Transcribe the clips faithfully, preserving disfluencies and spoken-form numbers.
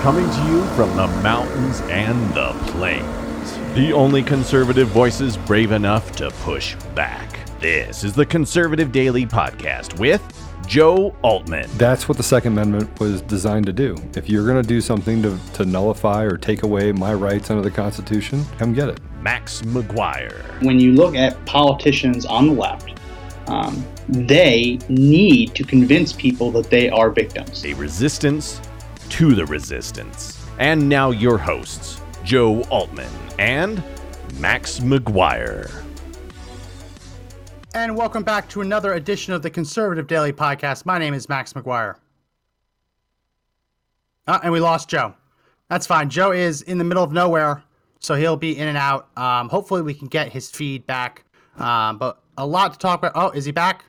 coming to you from the mountains and the plains. The only conservative voices brave enough to push back. This is the Conservative Daily Podcast with Joe Altman. That's what the Second Amendment was designed to do. If you're going to do something to, to nullify or take away my rights under the Constitution, come get it. Max McGuire. When you look at politicians on the left, um, they need to convince people that they are victims. A resistance to the resistance. And now your hosts, Joe Altman and Max McGuire. And welcome back to another edition of the Conservative Daily Podcast. My name is Max McGuire. Uh, and we lost Joe. That's fine. Joe is in the middle of nowhere, so he'll be in and out. Um, hopefully we can get his feed back. Um, but a lot to talk about. Oh, is he back?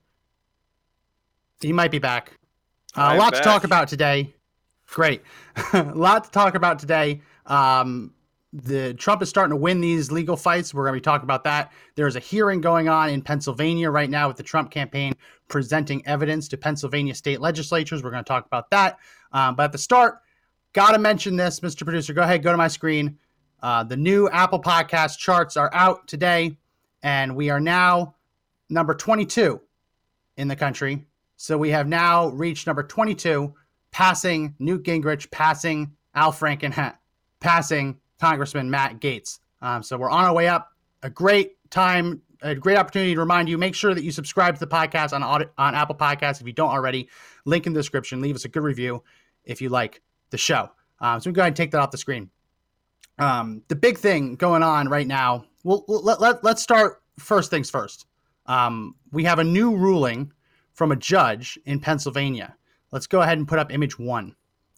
He might be back. Uh, a lot back. to talk about today. Great. A lot to talk about today. Um, the Trump is starting to win these legal fights. We're going to be talking about that. There's a hearing going on in Pennsylvania right now with the Trump campaign presenting evidence to Pennsylvania state legislatures. We're going to talk about that. Um, but at the start, got to mention this, Mister Producer. Go ahead, go to my screen. Uh, the new Apple Podcast charts are out today, and we are now number twenty-two in the country. So we have now reached number twenty-two, passing Newt Gingrich, passing Al Franken, passing Congressman Matt Gaetz. Um, so we're on our way up. A great time, a great opportunity to remind you, make sure that you subscribe to the podcast on, on Apple Podcasts if you don't already. Link in the description. Leave us a good review if you like the show. Um, so we go ahead and take that off the screen. Um, the big thing going on right now, well, let, let, let's start first things first. Um, we have a new ruling from a judge in Pennsylvania. Let's go ahead and put up image one.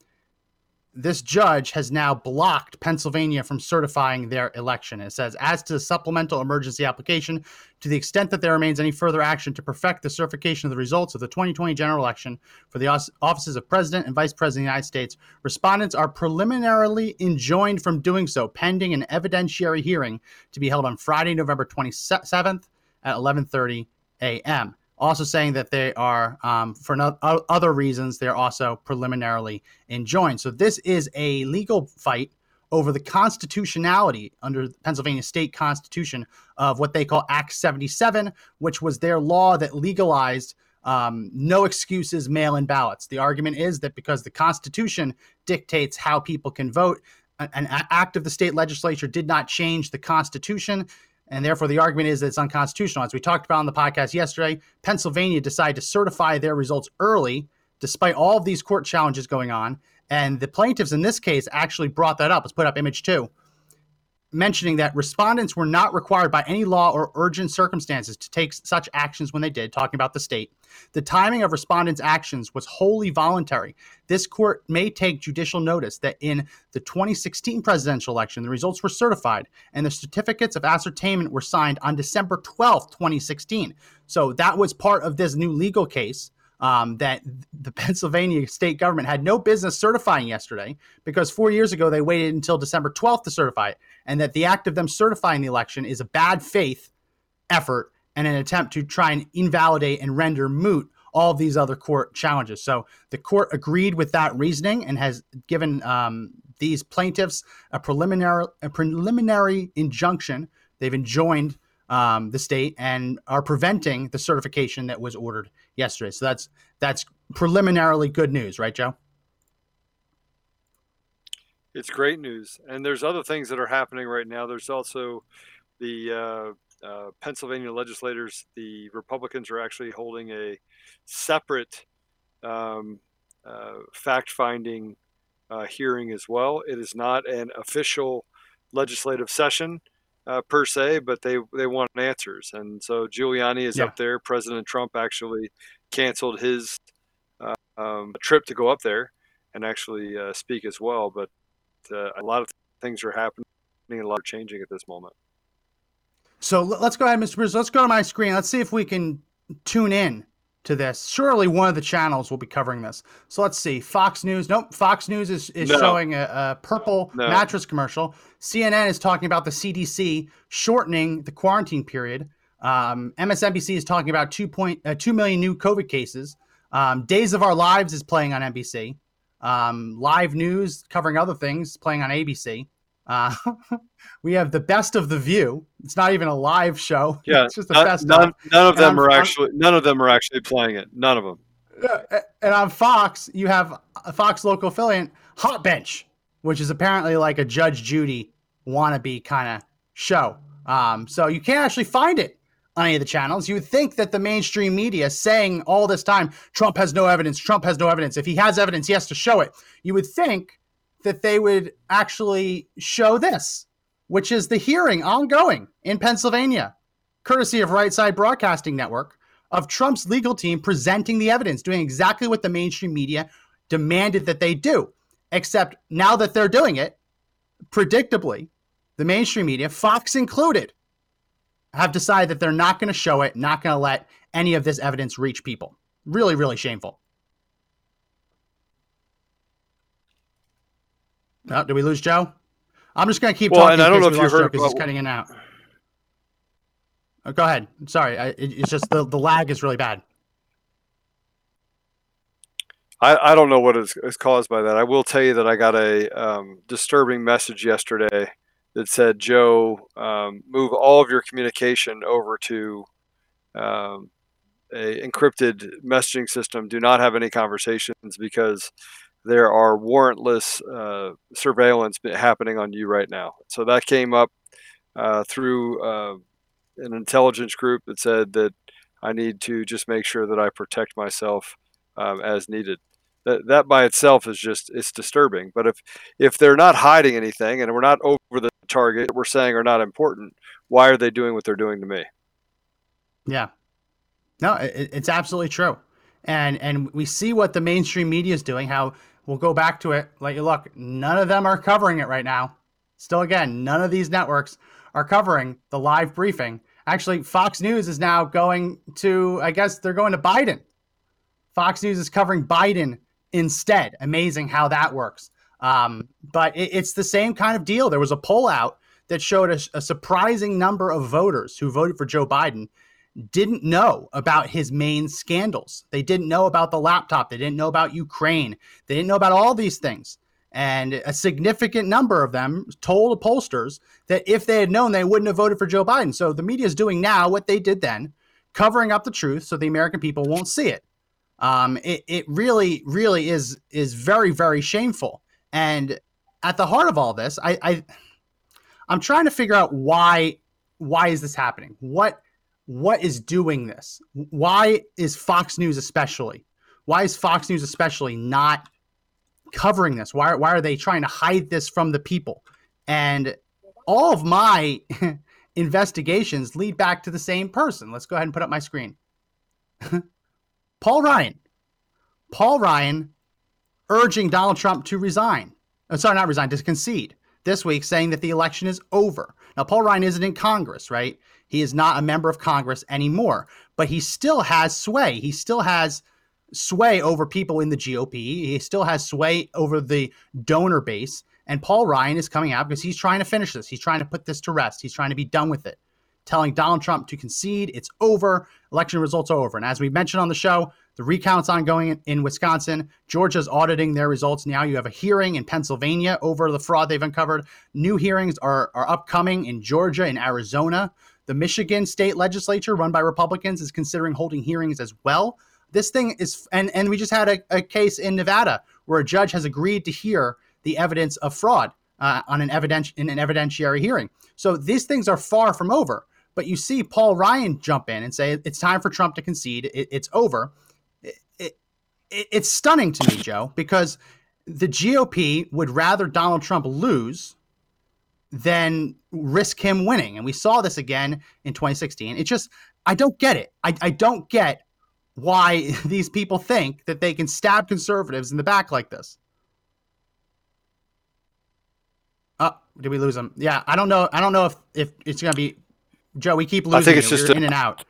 This judge has now blocked Pennsylvania from certifying their election. It says, as to the supplemental emergency application, to the extent that there remains any further action to perfect the certification of the results of the twenty twenty general election for the offices of President and Vice President of the United States, respondents are preliminarily enjoined from doing so pending an evidentiary hearing to be held on Friday, November twenty-seventh at eleven thirty a.m. Also saying that they are, um, for no, other reasons, they're also preliminarily enjoined. So this is a legal fight over the constitutionality under the Pennsylvania state constitution of what they call Act seventy-seven, which was their law that legalized um, no excuses mail-in ballots. The argument is that because the Constitution dictates how people can vote, an, an act of the state legislature did not change the Constitution. And therefore, the argument is that it's unconstitutional. As we talked about on the podcast yesterday, Pennsylvania decided to certify their results early, despite all of these court challenges going on. And the plaintiffs in this case actually brought that up. Let's put up image two, mentioning that respondents were not required by any law or urgent circumstances to take such actions when they did, talking about the state. The timing of respondents' actions was wholly voluntary. This court may take judicial notice that in the twenty sixteen presidential election, the results were certified and the certificates of ascertainment were signed on December twelfth, twenty sixteen. So that was part of this new legal case um, that the Pennsylvania state government had no business certifying yesterday because four years ago, they waited until December twelfth to certify it, and that the act of them certifying the election is a bad faith effort and an attempt to try and invalidate and render moot all of these other court challenges. So the court agreed with that reasoning and has given um, these plaintiffs a preliminary a preliminary injunction. They've enjoined um, the state and are preventing the certification that was ordered yesterday. So that's that's preliminarily good news, right, Joe? It's great news. And there's other things that are happening right now. There's also the uh, uh, Pennsylvania legislators, the Republicans are actually holding a separate um, uh, fact-finding uh, hearing as well. It is not an official legislative session uh, per se, but they, they want answers. And so Giuliani is yeah. up there. President Trump actually canceled his uh, um, trip to go up there and actually uh, speak as well. But uh, a lot of things are happening and a lot are changing at this moment. So let's go ahead, Mister Bruce. Let's go to my screen. Let's see if we can tune in to this. Surely one of the channels will be covering this. So let's see. Fox News. Nope. Fox News is, is no. showing a, a purple no. mattress commercial. C N N is talking about the C D C shortening the quarantine period. Um, M S N B C is talking about two point uh, two million new COVID cases. Um, Days of Our Lives is playing on N B C. um, live news covering other things playing on A B C. Uh, we have the Best of the View. It's not even a live show. Yeah, it's just the none, best. None, none of and them on, are actually. None of them are actually playing it. None of them. And on Fox, you have a Fox local affiliate, Hot Bench, which is apparently like a Judge Judy wannabe kind of show. Um, so you can't actually find it on any of the channels. You would think that the mainstream media saying all this time, Trump has no evidence, Trump has no evidence. If he has evidence, he has to show it. You would think that they would actually show this, which is the hearing ongoing in Pennsylvania, courtesy of Right Side Broadcasting Network, of Trump's legal team presenting the evidence, doing exactly what the mainstream media demanded that they do. Except now that they're doing it, predictably, the mainstream media, Fox included, have decided that they're not going to show it, not going to let any of this evidence reach people. Really, really shameful. Oh, did we lose Joe? I'm just going to keep well, talking. And I don't know if you heard because he's cutting in and out. Oh, go ahead. Sorry, I, it, it's just the, the lag is really bad. I, I don't know what is, is caused by that. I will tell you that I got a um, disturbing message yesterday that said, Joe, um, move all of your communication over to um, a encrypted messaging system. Do not have any conversations because there are warrantless uh, surveillance happening on you right now. So that came up uh, through uh, an intelligence group that said that I need to just make sure that I protect myself um, as needed. That, that by itself is just, it's disturbing. But if, if they're not hiding anything and we're not over the target that we're saying are not important, why are they doing what they're doing to me? Yeah. No, it, it's absolutely true. And and we see what the mainstream media is doing, how we'll go back to it. Like, look, none of them are covering it right now. Still, again, none of these networks are covering the live briefing. Actually, Fox News is now going to, I guess they're going to Biden. Fox News is covering Biden instead. Amazing how that works. Um, but it, it's the same kind of deal. There was a poll out that showed a, a surprising number of voters who voted for Joe Biden didn't know about his main scandals. They didn't know about the laptop. They didn't know about Ukraine. They didn't know about all these things. And a significant number of them told pollsters that if they had known, they wouldn't have voted for Joe Biden. So the media is doing now what they did then, covering up the truth so the American people won't see it. Um, it, it really, really is is very, very shameful. And at the heart of all this, I, I I'm trying to figure out why why is this happening? What what is doing this? Why is Fox News especially? Why is Fox News especially not covering this? Why why are they trying to hide this from the people? And all of my investigations lead back to the same person. Let's go ahead and put up my screen. Paul Ryan. Paul Ryan urging Donald Trump to resign. Oh, sorry, not resign, to concede this week, saying that the election is over. Now, Paul Ryan isn't in Congress, right? He is not a member of Congress anymore, but he still has sway. He still has sway over people in the G O P. He still has sway over the donor base. And Paul Ryan is coming out because he's trying to finish this. He's trying to put this to rest. He's trying to be done with it, telling Donald Trump to concede. It's over. Election results are over. And as we mentioned on the show, the recount's ongoing in, in Wisconsin. Georgia's auditing their results now. You have a hearing in Pennsylvania over the fraud they've uncovered. New hearings are, are upcoming in Georgia and Arizona. The Michigan state legislature, run by Republicans, is considering holding hearings as well. This thing is, and, and we just had a, a case in Nevada where a judge has agreed to hear the evidence of fraud uh, on an evidence in an evidentiary hearing. So these things are far from over. But you see Paul Ryan jump in and say it's time for Trump to concede. It, it's over. It, it, it's stunning to me, Joe, because the G O P would rather Donald Trump lose than risk him winning. And we saw this again in twenty sixteen. It's just, I don't get it. I, I don't get why these people think that they can stab conservatives in the back like this. Oh, did we lose him? Yeah, I don't know. I don't know if, if it's going to be, Joe, we keep losing I think it's you. just You're a- in and out.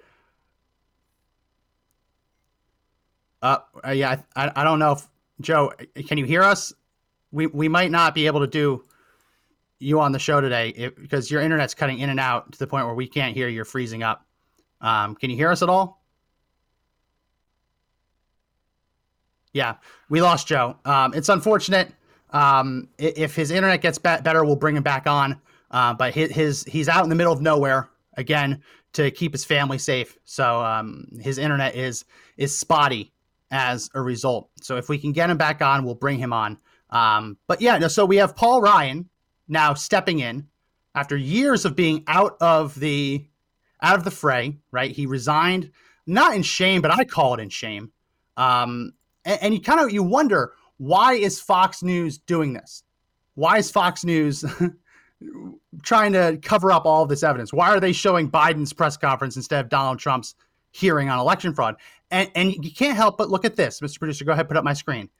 Uh, uh, yeah, I, I don't know if, Joe, can you hear us? We we might not be able to do you on the show today if, because your internet's cutting in and out to the point where we can't hear you. You're freezing up. Um, can you hear us at all? Yeah, we lost Joe. Um, it's unfortunate. Um, if his internet gets better, we'll bring him back on. Uh, but his, his he's out in the middle of nowhere again to keep his family safe. So um, his internet is is spotty as a result. So if we can get him back on, we'll bring him on. Um, but yeah, no, so we have Paul Ryan now stepping in after years of being out of the out of the fray. Right, he resigned, not in shame, but I call it in shame. Um, and, and you kind of you wonder, why is Fox News doing this? Why is Fox News trying to cover up all of this evidence? Why are they showing Biden's press conference instead of Donald Trump's hearing on election fraud? And, and you can't help but look at this. Mister Producer, go ahead, put up my screen.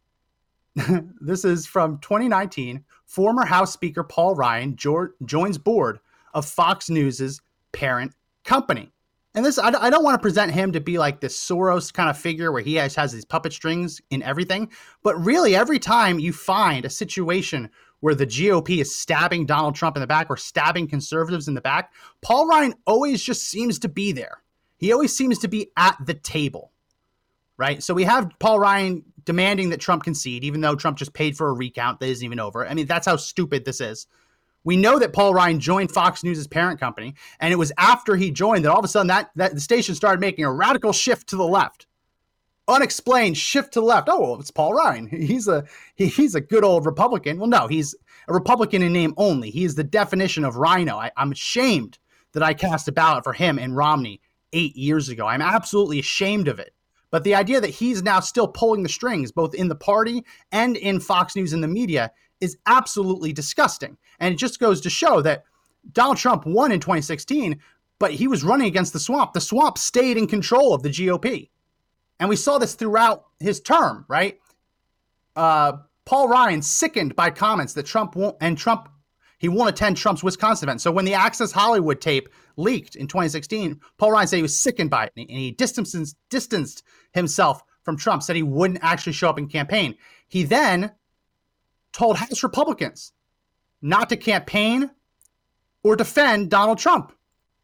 This is from twenty nineteen. Former House Speaker Paul Ryan jo- joins board of Fox News's parent company. And this, I, I don't want to present him to be like this Soros kind of figure where he has, has these puppet strings in everything. But really, every time you find a situation where the G O P is stabbing Donald Trump in the back or stabbing conservatives in the back, Paul Ryan always just seems to be there. He always seems to be at the table, right? So we have Paul Ryan demanding that Trump concede, even though Trump just paid for a recount that isn't even over. I mean, that's how stupid this is. We know that Paul Ryan joined Fox News' parent company, and it was after he joined that all of a sudden that, that the station started making a radical shift to the left. Unexplained shift to the left. Oh, well, it's Paul Ryan. He's a he, he's a good old Republican. Well, no, he's a Republican in name only. He is the definition of rhino. I, I'm ashamed that I cast a ballot for him and Romney eight years ago. I'm absolutely ashamed of it. But the idea that he's now still pulling the strings, both in the party and in Fox News and the media, is absolutely disgusting. And it just goes to show that Donald Trump won in twenty sixteen, but he was running against the swamp. The swamp stayed in control of the G O P. And we saw this throughout his term, right? Uh, Paul Ryan sickened by comments that Trump won't, and Trump, he won't attend Trump's Wisconsin event. So when the Access Hollywood tape leaked in twenty sixteen, Paul Ryan said he was sickened by it. And he distanced, distanced himself from Trump, said he wouldn't actually show up in campaign. He then told House Republicans not to campaign or defend Donald Trump.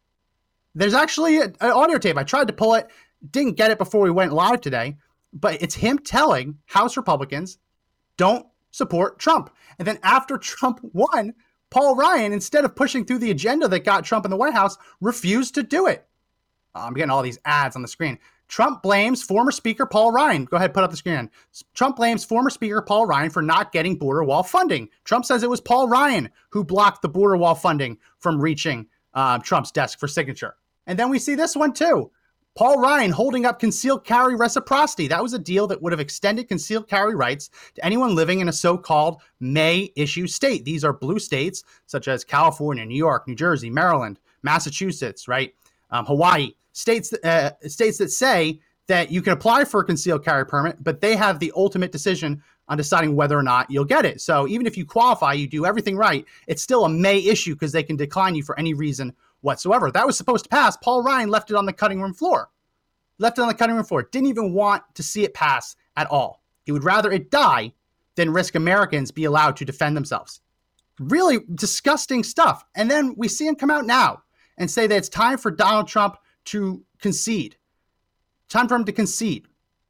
There's actually an audio tape. I tried to pull it, didn't get it before we went live today, but it's him telling House Republicans, don't support Trump. And then after Trump won, Paul Ryan, instead of pushing through the agenda that got Trump in the White House, refused to do it. Oh, I'm getting all these ads on the screen. Trump blames former Speaker Paul Ryan. Go ahead, put up the screen. Trump blames former Speaker Paul Ryan for not getting border wall funding. Trump says it was Paul Ryan who blocked the border wall funding from reaching uh, Trump's desk for signature. And then we see this one too. Paul Ryan holding up concealed carry reciprocity. That was a deal that would have extended concealed carry rights to anyone living in a so-called May issue state. These are blue states such as California, New York, New Jersey, Maryland, Massachusetts, right? Um, Hawaii. States, uh, states that say that you can apply for a concealed carry permit, but they have the ultimate decision on deciding whether or not you'll get it. So even if you qualify, you do everything right, it's still a May issue because they can decline you for any reason whatsoever. That was supposed to pass. Paul Ryan left it on the cutting room floor. Left it on the cutting room floor. Didn't even want to see it pass at all. He would rather it die than risk Americans be allowed to defend themselves. Really disgusting stuff. And then we see him come out now and say that it's time for Donald Trump to concede. Time for him to concede.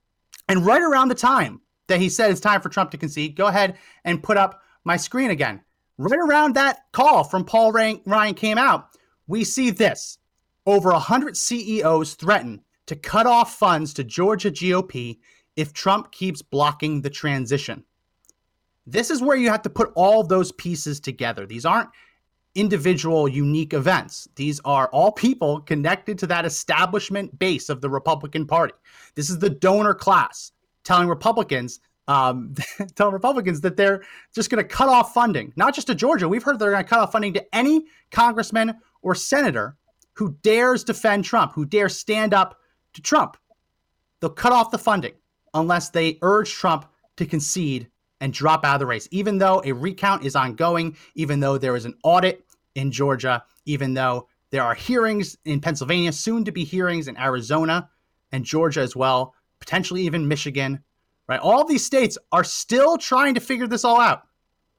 And right around the time that he said it's time for Trump to concede, go ahead and put up my screen again. Right around that call from Paul Ryan came out, we see this. Over one hundred C E Os threaten to cut off funds to Georgia G O P if Trump keeps blocking the transition. This is where you have to put all those pieces together. These aren't individual unique events. These are all people connected to that establishment base of the Republican Party. This is the donor class telling Republicans, um, telling Republicans that they're just going to cut off funding, not just to Georgia. We've heard they're going to cut off funding to any congressman or senator who dares defend Trump, who dares stand up to Trump. They'll cut off the funding unless they urge Trump to concede and drop out of the race, even though a recount is ongoing, even though there is an audit in Georgia, even though there are hearings in Pennsylvania, soon to be hearings in Arizona and Georgia as well, potentially even Michigan, right? All of these states are still trying to figure this all out.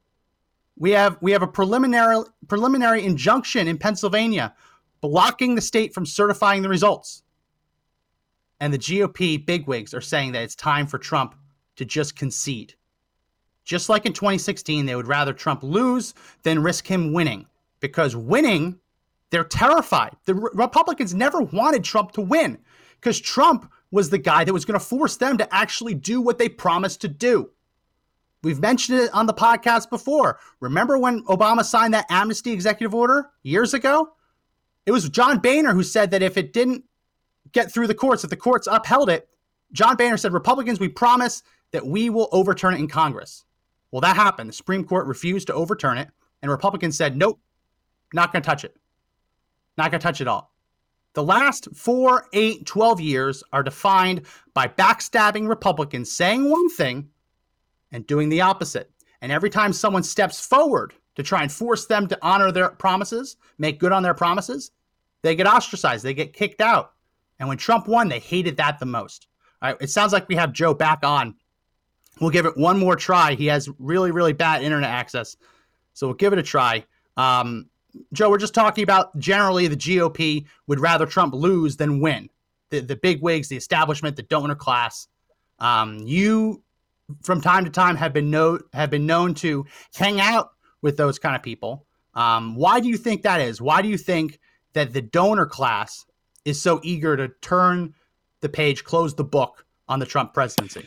We have we have a preliminary preliminary injunction in Pennsylvania blocking the state from certifying the results. And the G O P bigwigs are saying that it's time for Trump to just concede. Just like in twenty sixteen, they would rather Trump lose than risk him winning, because winning, they're terrified. The Re- Republicans never wanted Trump to win because Trump was the guy that was going to force them to actually do what they promised to do. We've mentioned it on the podcast before. Remember when Obama signed that amnesty executive order years ago? It was John Boehner who said that if it didn't get through the courts, if the courts upheld it, John Boehner said, Republicans, we promise that we will overturn it in Congress. Well, that happened. The Supreme Court refused to overturn it, and Republicans said, nope, not going to touch it. Not going to touch it all. The last four, eight, twelve years are defined by backstabbing Republicans saying one thing and doing the opposite. And every time someone steps forward to try and force them to honor their promises, make good on their promises, they get ostracized, they get kicked out. And when Trump won, they hated that the most. All right, it sounds like we have Joe back on. We'll give it one more try. He has really, really bad internet access. So we'll give it a try. Um, Joe, we're just talking about generally the G O P would rather Trump lose than win. The, the big wigs, the establishment, the donor class. Um, you, from time to time, have been know, have been known to hang out with those kind of people. Um, why do you think that is? Why do you think that the donor class is so eager to turn the page, close the book on the Trump presidency?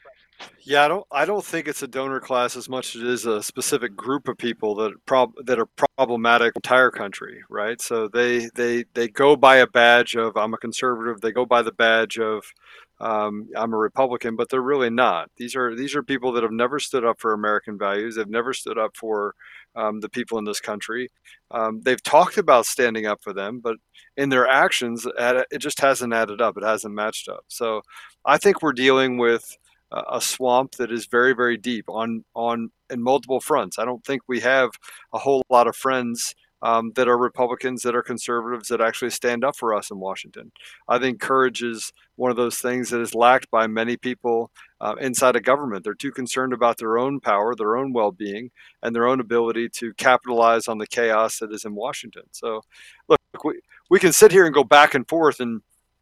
Yeah, I don't. I don't think it's a donor class as much as it is a specific group of people that prob- that are problematic in the entire country, right? So they they they go by a badge of I'm a conservative. They go by the badge of um, I'm a Republican, but they're really not. These are these are people that have never stood up for American values. They've never stood up for um, the people in this country. Um, they've talked about standing up for them, but in their actions, it just hasn't added up. It hasn't matched up. So I think we're dealing with a swamp that is very, very deep on on in multiple fronts. I don't think we have a whole lot of friends um, that are Republicans, that are conservatives, that actually stand up for us in Washington. I think courage is one of those things that is lacked by many people uh, inside of government. They're too concerned about their own power, their own well-being, and their own ability to capitalize on the chaos that is in Washington. So, look, we, we can sit here and go back and forth and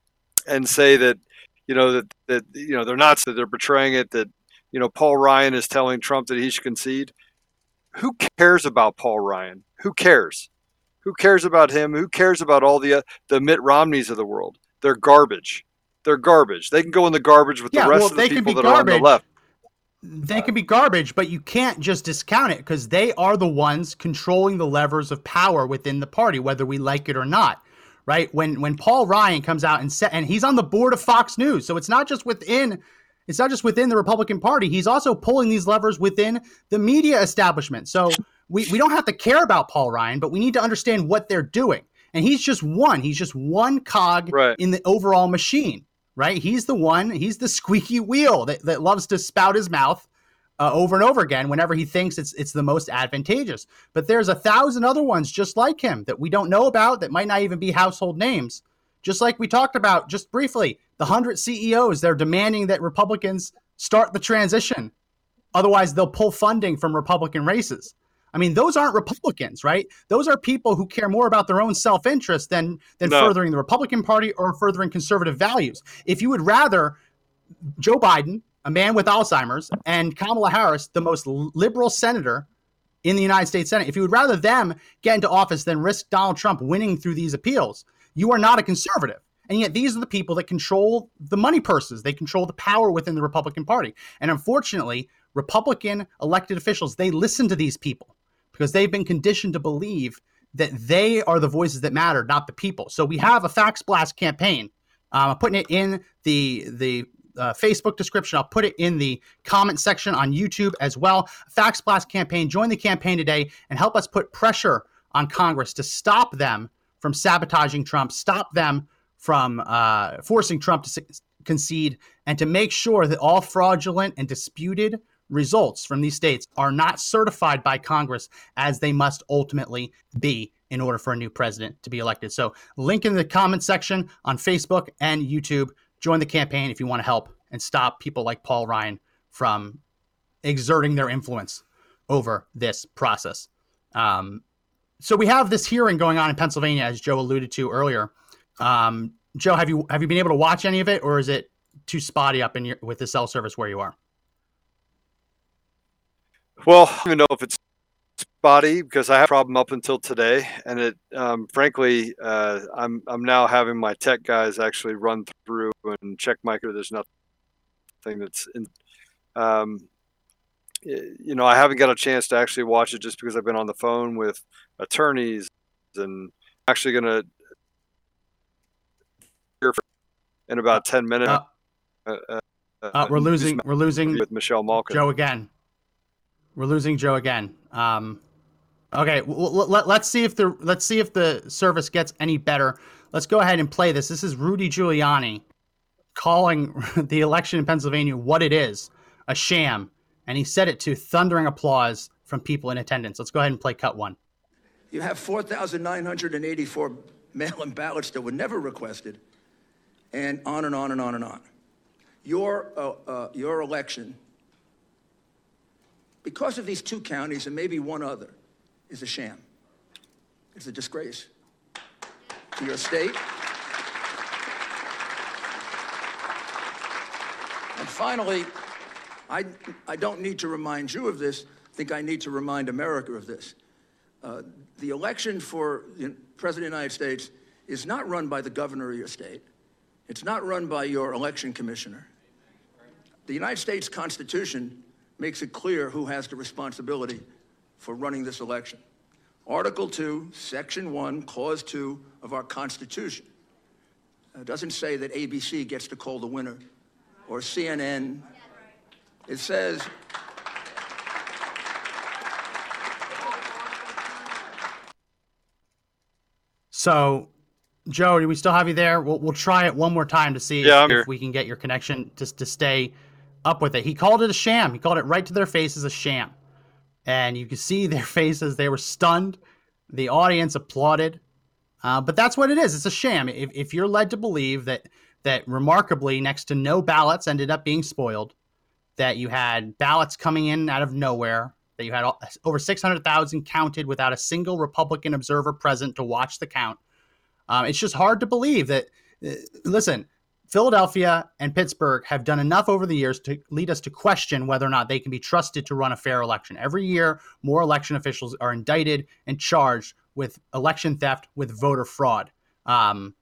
and say that, you know, that, that, you know, they're not, that they're betraying it, that, you know, Paul Ryan is telling Trump that he should concede. Who cares about Paul Ryan? Who cares? Who cares about him? Who cares about all the, uh, the Mitt Romneys of the world? They're garbage. They're garbage. They can go in the garbage with yeah, the rest well, of the people that garbage. are on the left. They can be garbage, but you can't just discount it because they are the ones controlling the levers of power within the party, whether we like it or not. Right. When when Paul Ryan comes out and set, and he's on the board of Fox News. So it's not just within it's not just within the Republican Party. He's also pulling these levers within the media establishment. So we, we don't have to care about Paul Ryan, but we need to understand what they're doing. And he's just one. He's just one cog right. in the overall machine. Right. He's the one. He's the squeaky wheel that, that loves to spout his mouth Uh, over and over again whenever he thinks it's it's the most advantageous. But there's a thousand other ones just like him that we don't know about, that might not even be household names. Just like we talked about just briefly, the one hundred C E Os, they're demanding that Republicans start the transition. Otherwise, they'll pull funding from Republican races. I mean, those aren't Republicans, right? Those are people who care more about their own self-interest than, than no. furthering the Republican Party or furthering conservative values. If you would rather Joe Biden, a man with Alzheimer's, and Kamala Harris, the most liberal senator in the United States Senate, if you would rather them get into office than risk Donald Trump winning through these appeals, you are not a conservative. And yet these are the people that control the money purses. They control the power within the Republican Party. And unfortunately, Republican elected officials, they listen to these people because they've been conditioned to believe that they are the voices that matter, not the people. So we have a Fax Blast campaign. Um, I'm putting it in the the Uh, Facebook description. I'll put it in the comment section on YouTube as well. Fax Blast campaign. Join the campaign today and help us put pressure on Congress to stop them from sabotaging Trump, stop them from uh, forcing Trump to s- concede, and to make sure that all fraudulent and disputed results from these states are not certified by Congress as they must ultimately be in order for a new president to be elected. So link in the comment section on Facebook and YouTube. Join the campaign if you want to help and stop people like Paul Ryan from exerting their influence over this process. Um, so we have this hearing going on in Pennsylvania, as Joe alluded to earlier. Um, Joe, have you have you been able to watch any of it, or is it too spotty up in your with the cell service where you are? Well, I don't even know if it's spotty because I had a problem up until today, and it, um, frankly, uh, I'm I'm now having my tech guys actually run through and check my. There's nothing that's in. Um, you know, I haven't got a chance to actually watch it just because I've been on the phone with attorneys, and I'm actually going to hear in about ten minutes. Uh, uh, uh, uh, we're losing. We're losing with Michelle Malkin. Joe again. We're losing Joe again. Um, okay, well, let, let's see if the let's see if the service gets any better. Let's go ahead and play this. This is Rudy Giuliani calling the election in Pennsylvania what it is, a sham. And he said it to thundering applause from people in attendance. Let's go ahead and play cut one. You have four thousand nine hundred eighty-four mail-in ballots that were never requested, and on and on and on and on. Your, uh, uh, your election, because of these two counties and maybe one other, is a sham. It's a disgrace to your state. And finally, I, I don't need to remind you of this. I think I need to remind America of this. Uh, the election for the President of the United States is not run by the governor of your state. It's not run by your election commissioner. The United States Constitution makes it clear who has the responsibility for running this election. Article two, Section one, Clause two of our Constitution uh, doesn't say that A B C gets to call the winner or C N N. It says, so, Joe, do we still have you there? We'll, we'll try it one more time to see yeah, if, if we can get your connection just to stay up with it. He called it a sham. He called it right to their faces a sham. And you can see their faces. They were stunned. The audience applauded. Uh, but that's what it is. It's a sham. If, if you're led to believe that, that remarkably next to no ballots ended up being spoiled, that you had ballots coming in out of nowhere, that you had all, over six hundred thousand counted without a single Republican observer present to watch the count. Um, it's just hard to believe that, uh, listen, Philadelphia and Pittsburgh have done enough over the years to lead us to question whether or not they can be trusted to run a fair election. Every year, more election officials are indicted and charged with election theft, with voter fraud. Um,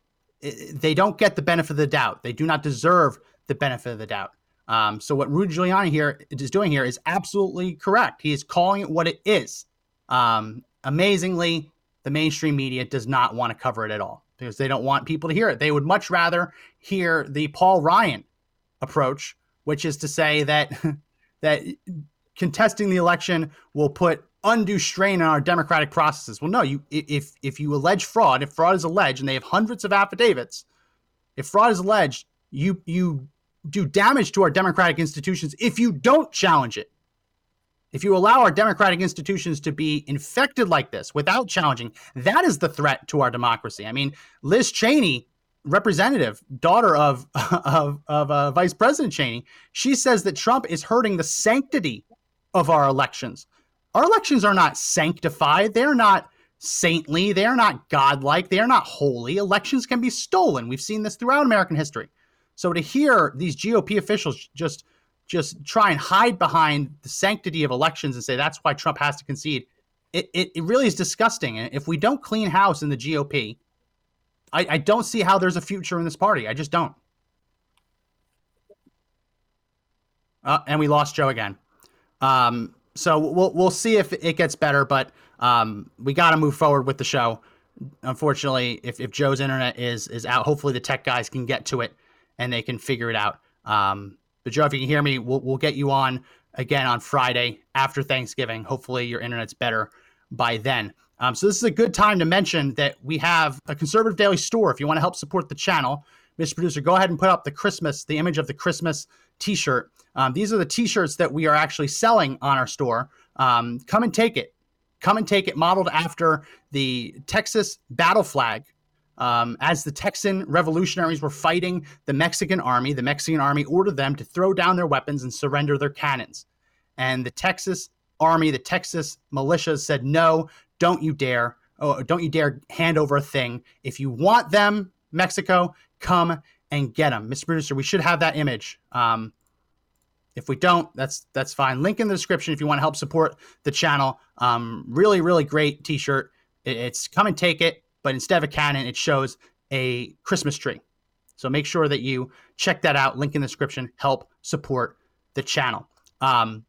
it, they don't get the benefit of the doubt. They do not deserve the benefit of the doubt. Um, so what Rudy Giuliani here is doing here is absolutely correct. He is calling it what it is. Um, amazingly, the mainstream media does not want to cover it at all because they don't want people to hear it. They would much rather hear the Paul Ryan approach, which is to say that that contesting the election will put undue strain on our democratic processes. Well, no, you if if you allege fraud, if fraud is alleged, and they have hundreds of affidavits, if fraud is alleged, you you do damage to our democratic institutions if you don't challenge it. If you allow our democratic institutions to be infected like this without challenging, that is the threat to our democracy. I mean, Liz Cheney, representative, daughter of, of, of uh, Vice President Cheney, she says that Trump is hurting the sanctity of our elections. Our elections are not sanctified. They're not saintly. They're not godlike. They're not holy. Elections can be stolen. We've seen this throughout American history. So to hear these G O P officials just just try and hide behind the sanctity of elections and say that's why Trump has to concede, it, it, it really is disgusting. And if we don't clean house in the G O P, I, I don't see how there's a future in this party. I just don't. Uh, and we lost Joe again. Um, so we'll we'll see if it gets better, but um, we got to move forward with the show. Unfortunately, if, if Joe's internet is is out, hopefully the tech guys can get to it and they can figure it out. Um, but Joe, if you can hear me, we'll we'll get you on again on Friday after Thanksgiving. Hopefully your internet's better by then. Um, so this is a good time to mention that we have a Conservative Daily store. If you want to help support the channel, Mister Producer, go ahead and put up the Christmas, the image of the Christmas t-shirt. Um, these are the t-shirts that we are actually selling on our store. Um, come and take it. Come and take it, modeled after the Texas battle flag. Um, as the Texan revolutionaries were fighting the Mexican army, the Mexican army ordered them to throw down their weapons and surrender their cannons. And the Texas army, the Texas militias said, no, don't you dare. Oh, don't you dare hand over a thing. If you want them, Mexico, come and get them. Mister Producer, we should have that image. Um, If we don't, that's that's fine. Link in the description if you want to help support the channel. Um, really, really great t-shirt. It's come and take it, but instead of a cannon, it shows a Christmas tree. So make sure that you check that out. Link in the description. Help support the channel. Um,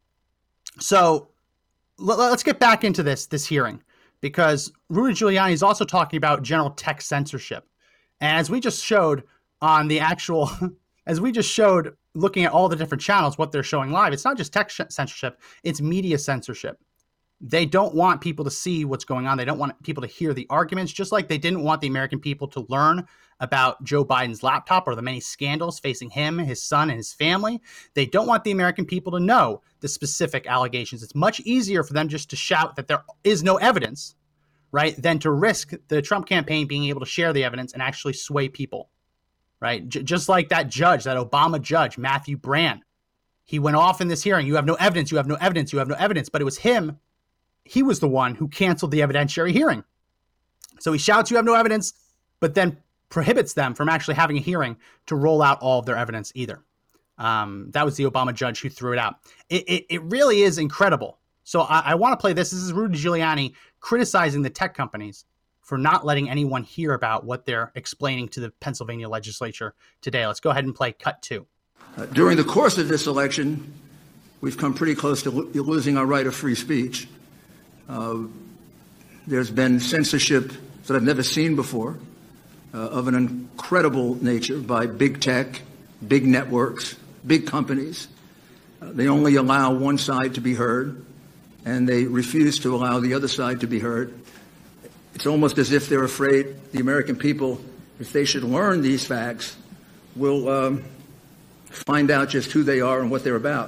so l- let's get back into this this hearing, because Rudy Giuliani is also talking about general tech censorship. And as we just showed on the actual, as we just showed looking at all the different channels, what they're showing live, it's not just tech censorship, it's media censorship. They don't want people to see what's going on. They don't want people to hear the arguments, just like they didn't want the American people to learn about Joe Biden's laptop or the many scandals facing him, his son, and his family. They don't want the American people to know the specific allegations. It's much easier for them just to shout that there is no evidence, right, than to risk the Trump campaign being able to share the evidence and actually sway people, right? J- just like that judge, that Obama judge, Matthew Brand. He went off in this hearing. You have no evidence. You have no evidence. You have no evidence. But it was him. He was the one who canceled the evidentiary hearing. So he shouts, you have no evidence, but then prohibits them from actually having a hearing to roll out all of their evidence either. Um, that was the Obama judge who threw it out. It, it, it really is incredible. So I, I want to play this. This is Rudy Giuliani criticizing the tech companies for not letting anyone hear about what they're explaining to the Pennsylvania legislature today. Let's go ahead and play cut two. Uh, during the course of this election, we've come pretty close to lo- losing our right of free speech. Uh, there's been censorship that I've never seen before, uh, of an incredible nature by big tech, big networks, big companies. Uh, they only allow one side to be heard, and they refuse to allow the other side to be heard. It's almost as if they're afraid the American people, if they should learn these facts, will um, find out just who they are and what they're about.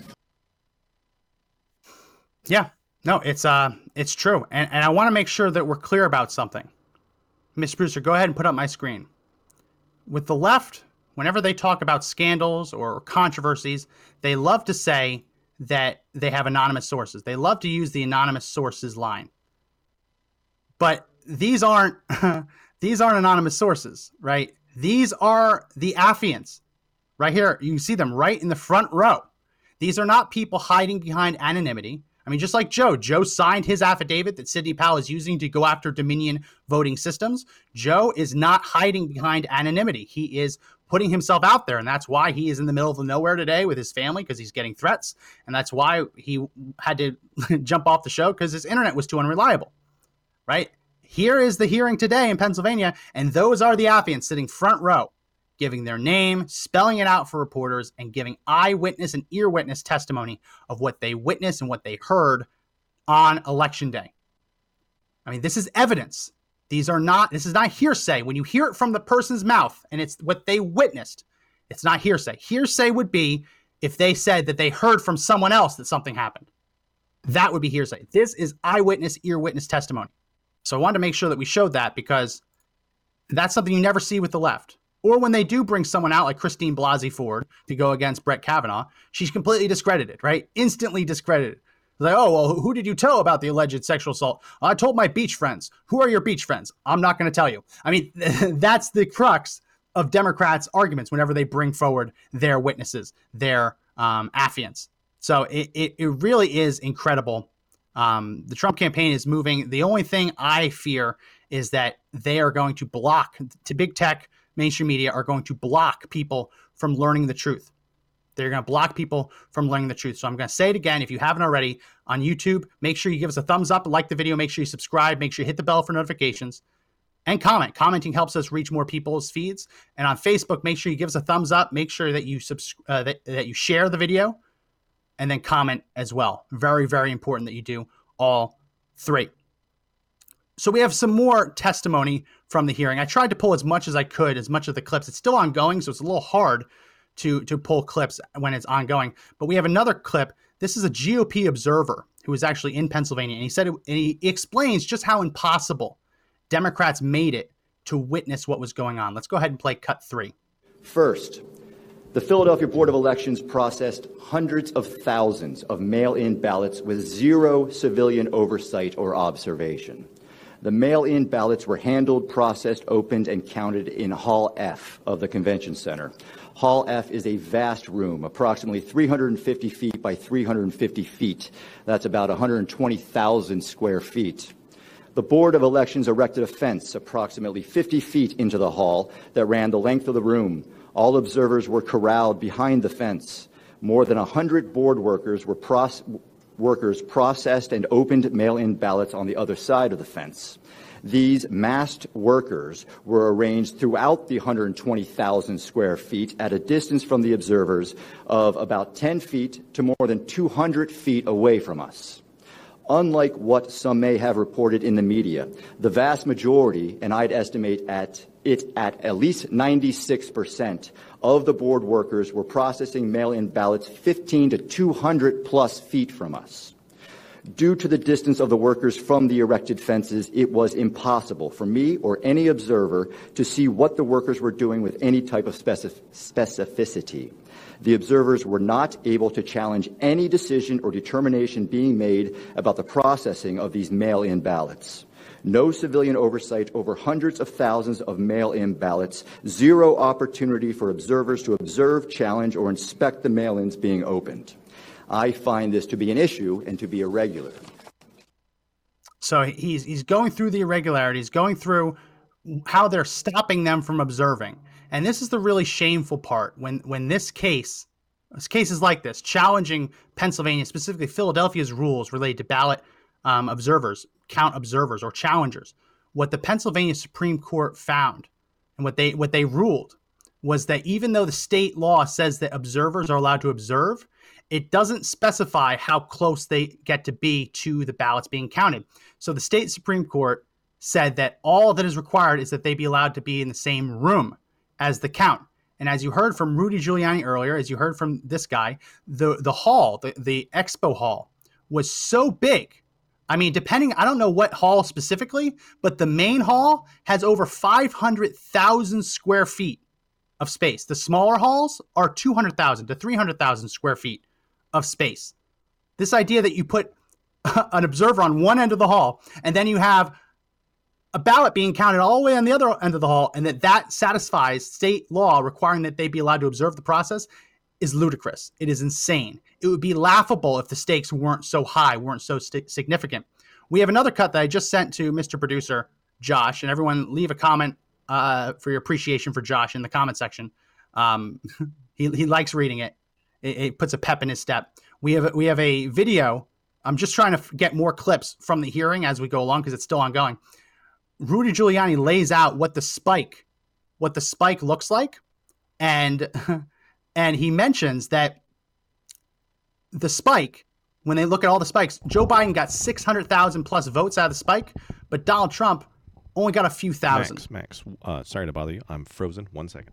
Yeah. No, it's uh, it's true. And, and I want to make sure that we're clear about something. Mister Brewster, go ahead and put up my screen. With the left, whenever they talk about scandals or controversies, they love to say that they have anonymous sources. They love to use the anonymous sources line. But these aren't these aren't anonymous sources, right? These are the affiants. Right here, you can see them right in the front row. These are not people hiding behind anonymity. I mean, just like Joe, Joe signed his affidavit that Sidney Powell is using to go after Dominion voting systems. Joe is not hiding behind anonymity. He is putting himself out there, and that's why he is in the middle of nowhere today with his family, because he's getting threats, and that's why he had to jump off the show because his internet was too unreliable, right? Here is the hearing today in Pennsylvania, and those are the affiants sitting front row, giving their name, spelling it out for reporters, and giving eyewitness and ear witness testimony of what they witnessed and what they heard on election day. I mean, this is evidence. These are not, this is not hearsay. When you hear it from the person's mouth and it's what they witnessed, it's not hearsay. Hearsay would be if they said that they heard from someone else that something happened. That would be hearsay. This is eyewitness, ear witness testimony. So I wanted to make sure that we showed that, because that's something you never see with the left. Or when they do bring someone out like Christine Blasey Ford to go against Brett Kavanaugh, she's completely discredited, right? Instantly discredited. Like, oh, well, who did you tell about the alleged sexual assault? I told my beach friends. Who are your beach friends? I'm not going to tell you. I mean, that's the crux of Democrats' arguments whenever they bring forward their witnesses, their um, affiants. So it, it, it really is incredible. Um, the Trump campaign is moving. The only thing I fear is that they are going to block, to big tech, mainstream media are going to block people from learning the truth. They're going to block people from learning the truth. So I'm going to say it again. If you haven't already on YouTube, make sure you give us a thumbs up, like the video, make sure you subscribe, make sure you hit the bell for notifications, and comment. Commenting helps us reach more people's feeds. And on Facebook, make sure you give us a thumbs up. Make sure that you subs- uh, that, that you share the video, and then comment as well. Very, very important that you do all three. So we have some more testimony from the hearing. I tried to pull as much as I could, as much of the clips. It's still ongoing, so it's a little hard to, to pull clips when it's ongoing. But we have another clip. This is a G O P observer who was actually in Pennsylvania, and he said, it, and he explains just how impossible Democrats made it to witness what was going on. Let's go ahead and play cut three. First, the Philadelphia Board of Elections processed hundreds of thousands of mail-in ballots with zero civilian oversight or observation. The mail-in ballots were handled, processed, opened, and counted in Hall F of the Convention Center. Hall F is a vast room, approximately three hundred fifty feet by three hundred fifty feet. That's about one hundred twenty thousand square feet. The Board of Elections erected a fence approximately fifty feet into the hall that ran the length of the room. All observers were corralled behind the fence. More than one hundred board workers were processed workers processed and opened mail-in ballots on the other side of the fence. These masked workers were arranged throughout the one hundred twenty thousand square feet at a distance from the observers of about ten feet to more than two hundred feet away from us. Unlike what some may have reported in the media, the vast majority, and I'd estimate at it at at least ninety-six percent of the board workers were processing mail-in ballots fifteen to two hundred plus feet from us. Due to the distance of the workers from the erected fences, it was impossible for me or any observer to see what the workers were doing with any type of specif- specificity. The observers were not able to challenge any decision or determination being made about the processing of these mail-in ballots. No civilian oversight over hundreds of thousands of mail-in ballots, zero opportunity for observers to observe, challenge, or inspect the mail-ins being opened. I find this to be an issue and to be irregular. So he's he's going through the irregularities, going through how they're stopping them from observing. And this is the really shameful part when when this case, cases like this, challenging Pennsylvania, specifically Philadelphia's rules related to ballot um, observers, count observers or challengers. What the Pennsylvania Supreme Court found and what they what they ruled was that even though the state law says that observers are allowed to observe, it doesn't specify how close they get to be to the ballots being counted. So the state Supreme Court said that all that is required is that they be allowed to be in the same room as the count. And as you heard from Rudy Giuliani earlier, as you heard from this guy, the, the hall, the, the expo hall was so big. I mean, depending, I don't know what hall specifically, but the main hall has over five hundred thousand square feet of space. The smaller halls are two hundred thousand to three hundred thousand square feet of space. This idea that you put an observer on one end of the hall and then you have a ballot being counted all the way on the other end of the hall, and that that satisfies state law requiring that they be allowed to observe the process is ludicrous. It is insane. It would be laughable if the stakes weren't so high, weren't so st- significant. We have another cut that I just sent to Mister Producer, Josh, and everyone leave a comment uh, for your appreciation for Josh in the comment section. Um, he, he likes reading it. it. It puts a pep in his step. We have, we have a video. I'm just trying to f- get more clips from the hearing as we go along because it's still ongoing. Rudy Giuliani lays out what the spike, what the spike looks like. And, and he mentions that the spike, when they look at all the spikes, Joe Biden got six hundred thousand plus votes out of the spike, but Donald Trump only got a few thousand. Max, Max, uh, sorry to bother you. I'm frozen. One second.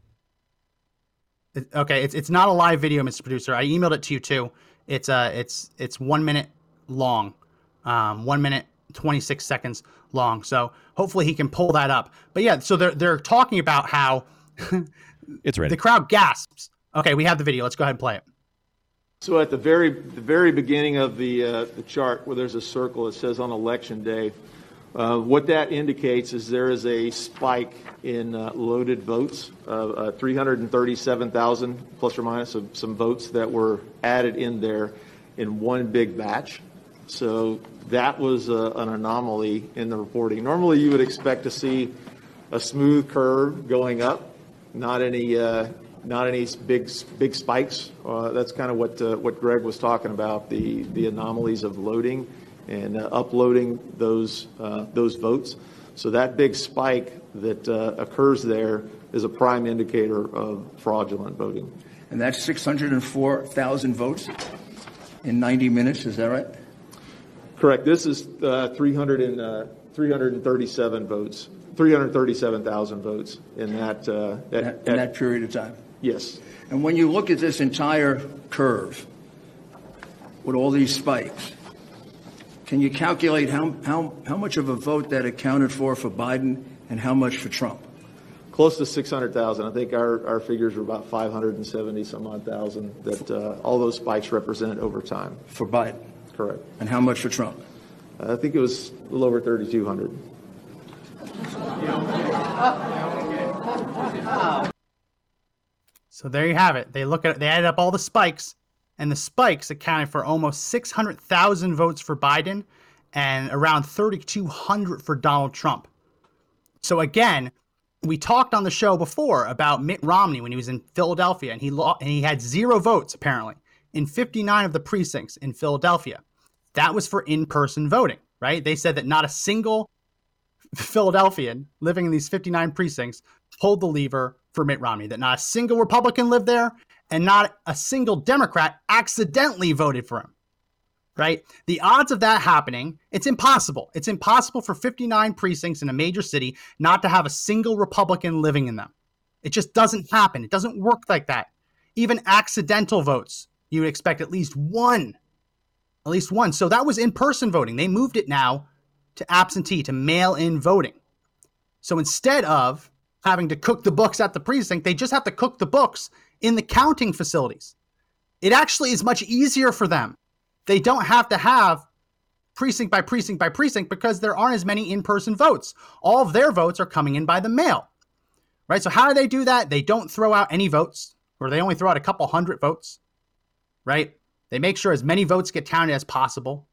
It, okay. It's, it's not a live video, Mister Producer. I emailed it to you too. It's uh, it's, it's one minute long, um, one minute, twenty-six seconds long. So hopefully he can pull that up. But yeah, so they're they're talking about how it's ready. The crowd gasps. Okay, we have the video. Let's go ahead and play it. So at the very the very beginning of the uh, the chart where there's a circle, it says on election day. Uh, what that indicates is there is a spike in uh, loaded votes, uh, uh, three hundred thirty-seven thousand plus or minus some, some votes that were added in there in one big batch. So that was uh, an anomaly in the reporting. Normally you would expect to see a smooth curve going up, not any uh, not any big big spikes. Uh, that's kind of what uh, what Greg was talking about, the the anomalies of loading and uh, uploading those uh, those votes. So that big spike that uh, occurs there is a prime indicator of fraudulent voting. And that's six hundred four thousand votes in ninety minutes, is that right? Correct. This is uh, three hundred and, uh, three hundred thirty-seven votes, three hundred thirty-seven thousand votes in that, uh, at, in at, that period of time. Yes. And when you look at this entire curve with all these spikes, can you calculate how, how, how much of a vote that accounted for for Biden and how much for Trump? Close to six hundred thousand. I think our, our figures were about five hundred seventy some odd thousand that uh, all those spikes represent over time. For Biden? Correct. And how much for Trump? Uh, I think it was a little over thirty-two hundred. So there you have it. They look at they added up all the spikes, and the spikes accounted for almost six hundred thousand votes for Biden and around thirty-two hundred for Donald Trump. So again, we talked on the show before about Mitt Romney when he was in Philadelphia, and he lo- and he had zero votes apparently in fifty-nine of the precincts in Philadelphia. That was for in-person voting, right? They said that not a single Philadelphian living in these fifty-nine precincts pulled the lever for Mitt Romney, that not a single Republican lived there and not a single Democrat accidentally voted for him, right? The odds of that happening, it's impossible. It's impossible for fifty-nine precincts in a major city not to have a single Republican living in them. It just doesn't happen. It doesn't work like that. Even accidental votes, you would expect at least one, at least one. So that was in-person voting. They moved it now to absentee, to mail-in voting. So instead of having to cook the books at the precinct, they just have to cook the books in the counting facilities. It actually is much easier for them. They don't have to have precinct by precinct by precinct because there aren't as many in-person votes. All of their votes are coming in by the mail, right? So how do they do that? They don't throw out any votes, or they only throw out a couple hundred votes, right? They make sure as many votes get counted as possible.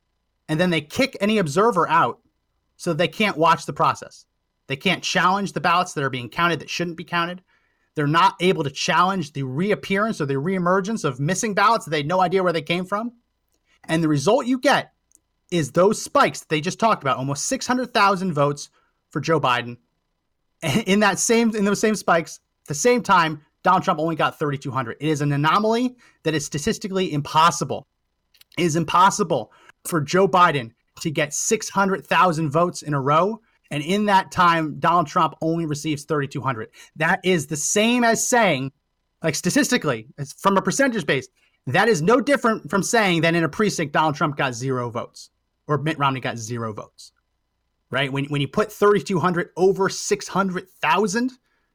And then they kick any observer out so they can't watch the process. They can't challenge the ballots that are being counted that shouldn't be counted. They're not able to challenge the reappearance or the reemergence of missing ballots that they had no idea where they came from. And the result you get is those spikes that they just talked about, almost six hundred thousand votes for Joe Biden. And in that same, in those same spikes, at the same time, Donald Trump only got thirty-two hundred. It is an anomaly that is statistically impossible. It is impossible for Joe Biden to get six hundred thousand votes in a row. And in that time, Donald Trump only receives thirty-two hundred. That is the same as saying, like statistically, it's from a percentage base, that is no different from saying that in a precinct, Donald Trump got zero votes or Mitt Romney got zero votes, right? When, when you put thirty-two hundred over six hundred thousand,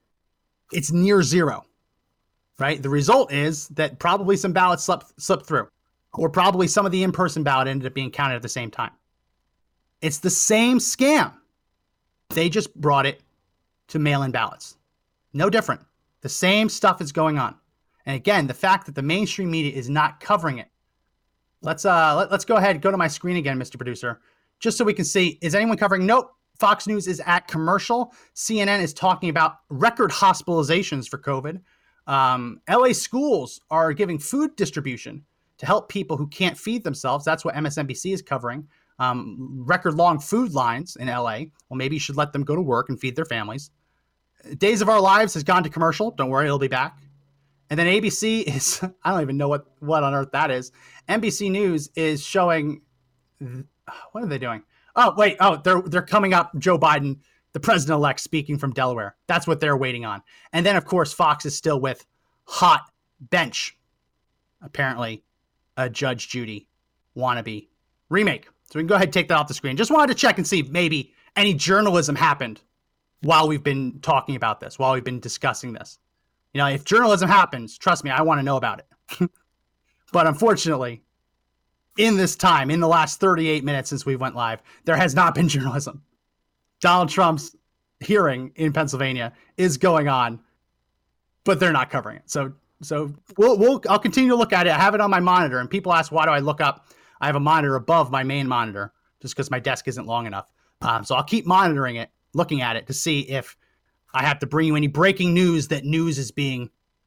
it's near zero, right? The result is that probably some ballots slipped, slipped through, or probably some of the in-person ballot ended up being counted at the same time. It's the same scam. They just brought it to mail-in ballots. No different. The same stuff is going on. And again, the fact that the mainstream media is not covering it. Let's uh let, let's go ahead, go to my screen again, Mister Producer, just so we can see, is anyone covering? Nope. Fox News is at commercial. C N N is talking about record hospitalizations for COVID. Um, L A schools are giving food distribution to help people who can't feed themselves. That's what M S N B C is covering. Um, record long food lines in L A. Well, maybe you should let them go to work and feed their families. Days of Our Lives has gone to commercial. Don't worry, it'll be back. And then A B C is, I don't even know what, what on earth that is. N B C News is showing, what are they doing? Oh, wait. Oh, they're, they're coming up. Joe Biden, the president-elect, speaking from Delaware. That's what they're waiting on. And then, of course, Fox is still with Hot Bench. Apparently, a Judge Judy wannabe remake. So we can go ahead and take that off the screen. Just wanted to check and see if maybe any journalism happened while we've been talking about this, while we've been discussing this. You know, if journalism happens, trust me, I want to know about it. But unfortunately, in this time, in the last thirty-eight minutes since we went live, there has not been journalism. Donald Trump's hearing in Pennsylvania is going on, but they're not covering it. So, so we'll, we'll, I'll continue to look at it. I have it on my monitor, and people ask, why do I look up? I have a monitor above my main monitor just because my desk isn't long enough. Um, so I'll keep monitoring it, looking at it to see if I have to bring you any breaking news that news is being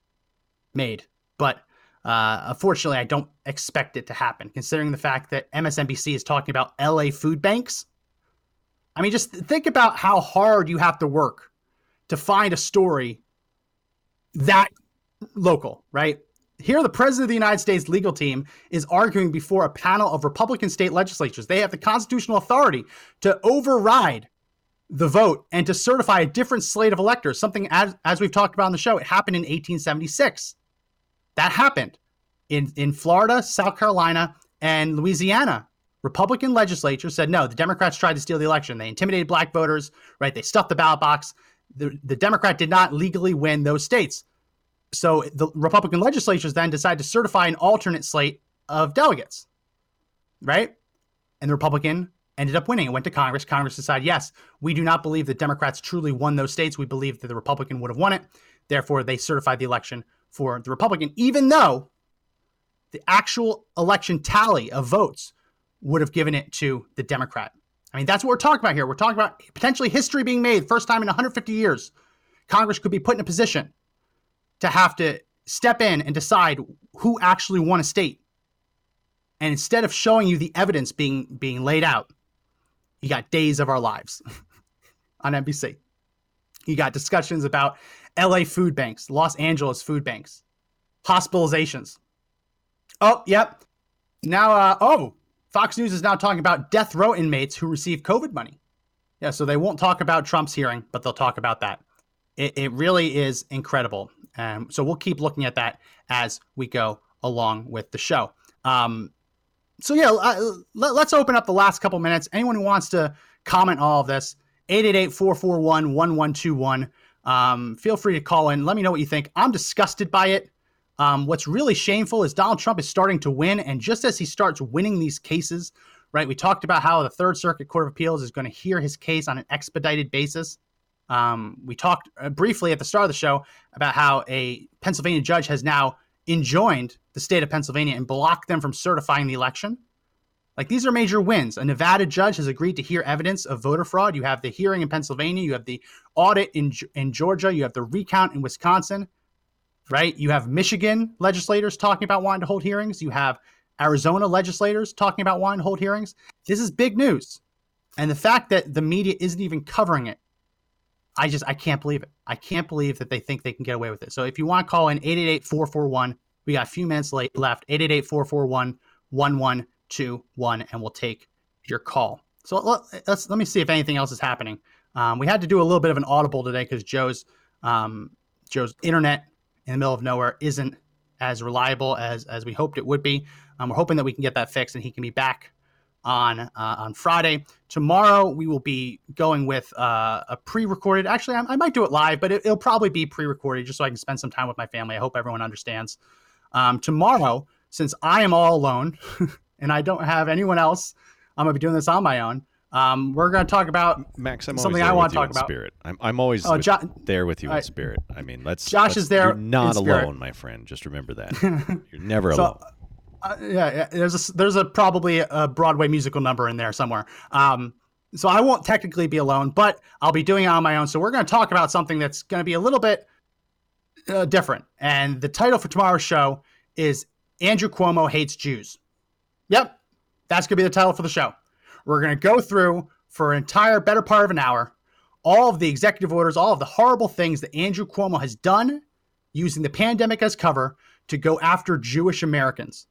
made. But uh, unfortunately, I don't expect it to happen, considering the fact that M S N B C is talking about L A food banks. I mean, just think about how hard you have to work to find a story that local, right? Here, the president of the United States legal team is arguing before a panel of Republican state legislatures. They have the constitutional authority to override the vote and to certify a different slate of electors, something as, as we've talked about on the show, it happened in eighteen seventy-six. That happened in, in Florida, South Carolina, and Louisiana. Republican legislatures said, no, the Democrats tried to steal the election. They intimidated black voters, right? They stuffed the ballot box. The, the Democrat did not legally win those states. So the Republican legislatures then decided to certify an alternate slate of delegates, right? And the Republican ended up winning. It went to Congress. Congress decided, yes, we do not believe that Democrats truly won those states. We believe that the Republican would have won it. Therefore, they certified the election for the Republican, even though the actual election tally of votes would have given it to the Democrat. I mean, that's what we're talking about here. We're talking about potentially history being made. First time in one hundred fifty years, Congress could be put in a position to have to step in and decide who actually won a state. And instead of showing you the evidence being being laid out, you got Days of Our Lives on N B C. You got discussions about L A food banks, Los Angeles food banks, hospitalizations. Oh, yep. Now, uh, oh, Fox News is now talking about death row inmates who receive COVID money. Yeah, so they won't talk about Trump's hearing, but they'll talk about that. It, it really is incredible. Um, so we'll keep looking at that as we go along with the show. Um, so yeah, uh, let, let's open up the last couple minutes. Anyone who wants to comment on all of this, eight eight eight, four four one, one one two one. Um, feel free to call in. Let me know what you think. I'm disgusted by it. Um, what's really shameful is Donald Trump is starting to win. And just as he starts winning these cases, right, we talked about how the Third Circuit Court of Appeals is going to hear his case on an expedited basis. Um, we talked uh, briefly at the start of the show about how a Pennsylvania judge has now enjoined the state of Pennsylvania and blocked them from certifying the election. Like, these are major wins. A Nevada judge has agreed to hear evidence of voter fraud. You have the hearing in Pennsylvania. You have the audit in, in Georgia. You have the recount in Wisconsin, right? You have Michigan legislators talking about wanting to hold hearings. You have Arizona legislators talking about wanting to hold hearings. This is big news. And the fact that the media isn't even covering it, I just, I can't believe it. I can't believe that they think they can get away with it. So if you want to call in, eight eight eight, four four one, we got a few minutes late left, eight eight eight, four four one, one one two one, and we'll take your call. So let, let's, let me see if anything else is happening. Um, we had to do a little bit of an audible today because Joe's, um, Joe's internet in the middle of nowhere isn't as reliable as, as we hoped it would be. Um, we're hoping that we can get that fixed and he can be back on uh, on Friday. Tomorrow, we will be going with uh, a pre-recorded. Actually, I, I might do it live, but it, it'll probably be pre-recorded just so I can spend some time with my family. I hope everyone understands. Um, tomorrow, since I am all alone and I don't have anyone else, I'm going to be doing this on my own. Um, we're going to talk about Max, I'm something always I want to talk in about. Spirit. I'm, I'm always oh, with, jo- there with you in uh, spirit. I mean, let's. Josh let's, is there. You're not in spirit. alone, my friend. Just remember that. You're never so, alone. Uh, yeah, yeah, there's a there's a probably a Broadway musical number in there somewhere. Um, so I won't technically be alone, but I'll be doing it on my own. So we're going to talk about something that's going to be a little bit uh, different. And the title for tomorrow's show is Andrew Cuomo Hates Jews. Yep, that's going to be the title for the show. We're going to go through for an entire better part of an hour all of the executive orders, all of the horrible things that Andrew Cuomo has done using the pandemic as cover to go after Jewish Americans.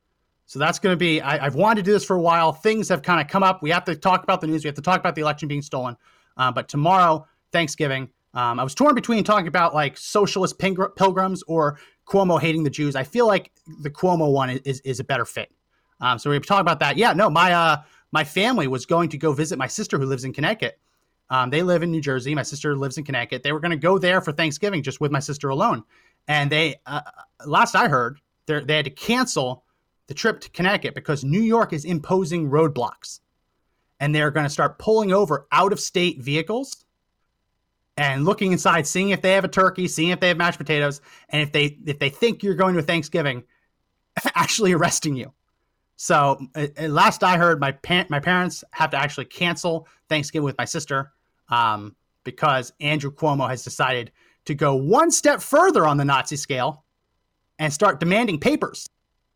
So that's going to be, I, I've wanted to do this for a while. Things have kind of come up. We have to talk about the news. We have to talk about the election being stolen. Uh, but tomorrow, Thanksgiving, um, I was torn between talking about like socialist ping- pilgrims or Cuomo hating the Jews. I feel like the Cuomo one is, is, is a better fit. Um, so we're going to talk about that. Yeah, no, my uh, my family was going to go visit my sister who lives in Connecticut. Um, they live in New Jersey. My sister lives in Connecticut. They were going to go there for Thanksgiving just with my sister alone. And they, uh, last I heard, they had to cancel the trip to Connecticut because New York is imposing roadblocks. And they're going to start pulling over out-of-state vehicles and looking inside, seeing if they have a turkey, seeing if they have mashed potatoes, and if they if they think you're going to Thanksgiving, actually arresting you. So uh, last I heard, my pa- my parents have to actually cancel Thanksgiving with my sister um, because Andrew Cuomo has decided to go one step further on the Nazi scale and start demanding papers.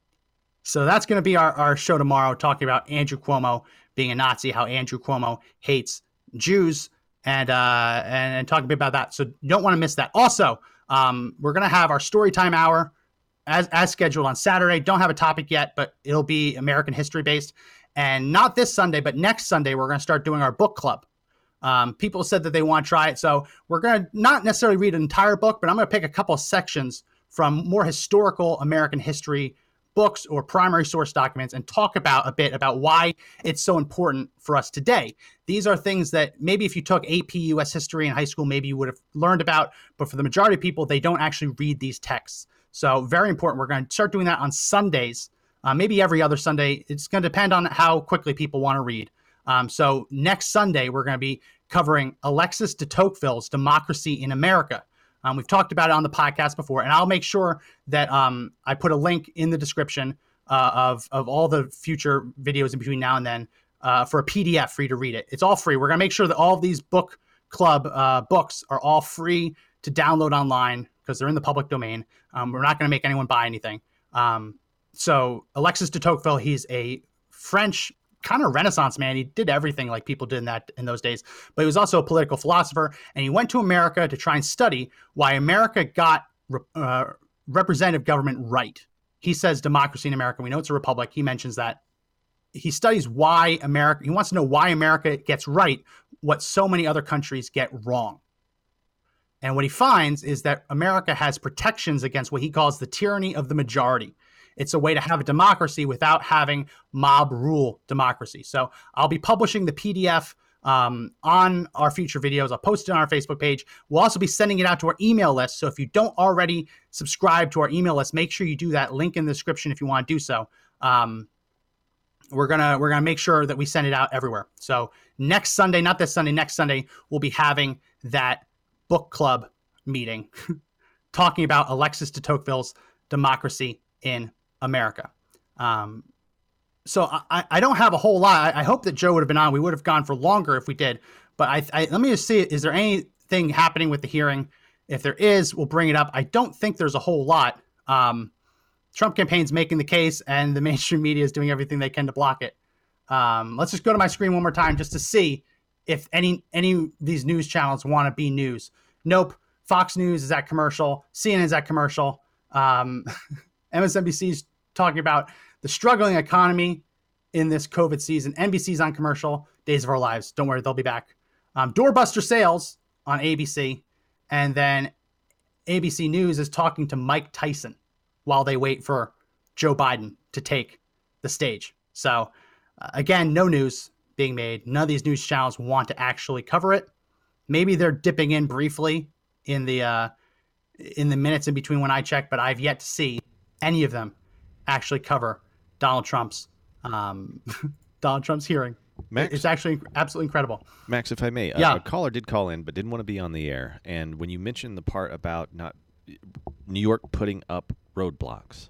So that's going to be our, our show tomorrow, talking about Andrew Cuomo being a Nazi, how Andrew Cuomo hates Jews, and uh, and, and talking a bit about that. So you don't want to miss that. Also, um, we're going to have our Storytime Hour as as scheduled on Saturday. Don't have a topic yet, but it'll be American history based. And not this Sunday, but next Sunday, we're going to start doing our book club. Um, people said that they want to try it. So we're going to not necessarily read an entire book, but I'm going to pick a couple of sections from more historical American history books or primary source documents and talk about a bit about why it's so important for us today. These are things that maybe if you took A P U S history in high school, maybe you would have learned about, but for the majority of people, they don't actually read these texts. So very important. We're going to start doing that on Sundays, uh, maybe every other Sunday. It's going to depend on how quickly people want to read. Um, so next Sunday, we're going to be covering Alexis de Tocqueville's Democracy in America. Um, we've talked about it on the podcast before, and I'll make sure that um, I put a link in the description uh, of, of all the future videos in between now and then uh, for a P D F for you to read it. It's all free. We're going to make sure that all of these book club uh, books are all free to download online because they're in the public domain. Um, we're not going to make anyone buy anything. Um, so Alexis de Tocqueville, he's a French kind of Renaissance man. He did everything like people did in that in those days, but he was also a political philosopher, and he went to America to try and study why America got uh, representative government right. He says democracy in America. We know it's a republic. He mentions that. He studies why America, he wants to know why America gets right what so many other countries get wrong. And what he finds is that America has protections against what he calls the tyranny of the majority. It's a way to have a democracy without having mob rule democracy. So I'll be publishing the P D F um, on our future videos. I'll post it on our Facebook page. We'll also be sending it out to our email list. So if you don't already subscribe to our email list, make sure you do that. Link in the description if you want to do so. Um, we're gonna we're gonna make sure that we send it out everywhere. So next Sunday, not this Sunday, next Sunday, we'll be having that book club meeting talking about Alexis de Tocqueville's Democracy in America. Um, so I, I don't have a whole lot. I, I hope that Joe would have been on. We would have gone for longer if we did. But I, I let me just see, is there anything happening with the hearing? If there is, we'll bring it up. I don't think there's a whole lot. Um, Trump campaign's making the case, and the mainstream media is doing everything they can to block it. Um, let's just go to my screen one more time just to see if any any of these news channels want to be news. Nope. Fox News is at commercial. C N N is at commercial. Um, M S N B C's talking about the struggling economy in this COVID season. N B C's on commercial. Days of Our Lives. Don't worry, they'll be back. Um, doorbuster sales on A B C. And then A B C News is talking to Mike Tyson while they wait for Joe Biden to take the stage. So, uh, again, no news being made. None of these news channels want to actually cover it. Maybe they're dipping in briefly in the uh, in the minutes in between when I check, but I've yet to see any of them actually cover Donald Trump's um, Donald Trump's hearing. Max? It's actually absolutely incredible. Max, if I may, yeah. a, a caller did call in but didn't want to be on the air. And when you mentioned the part about not New York putting up roadblocks,